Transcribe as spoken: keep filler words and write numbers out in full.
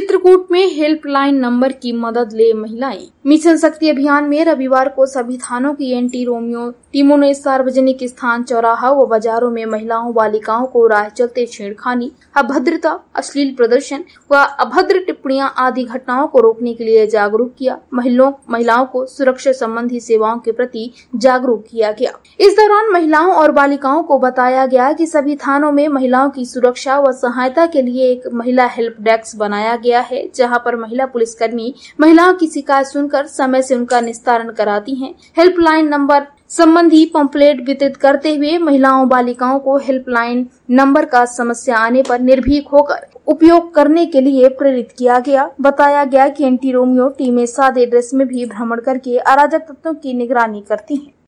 चित्रकूट में helpline number की मदद ले महिलाएं। मिशन शक्ति अभियान में रविवार को सभी थानों की एंटी रोमियो टीमों ने सार्वजनिक स्थान, चौराहा व बाजारों में महिलाओं बालिकाओं को राह चलते छेड़खानी, अभद्रता, अश्लील प्रदर्शन व अभद्र टिप्पणियां आदि घटनाओं को रोकने के लिए जागरूक किया। महिलाओं महिलाओं को सुरक्षा संबंधी सेवाओं के प्रति जागरूक किया गया। इस दौरान महिलाओं और बालिकाओं को बताया गया कि सभी थानों में महिलाओं की सुरक्षा व सहायता के लिए एक महिला हेल्प डेस्क बनाया गया है, जहां पर महिला पुलिसकर्मी महिलाओं की शिकायत सुनकर समय से उनका निस्तारण कराती हैं। हेल्पलाइन नंबर संबंधी पंपलेट वितरित करते हुए महिलाओं बालिकाओं को हेल्पलाइन नंबर का समस्या आने पर निर्भीक होकर उपयोग करने के लिए प्रेरित किया गया। बताया गया कि एंटी रोमियो टीमें सादे ड्रेस में भी भ्रमण करके अराजक तत्वों की निगरानी करती हैं।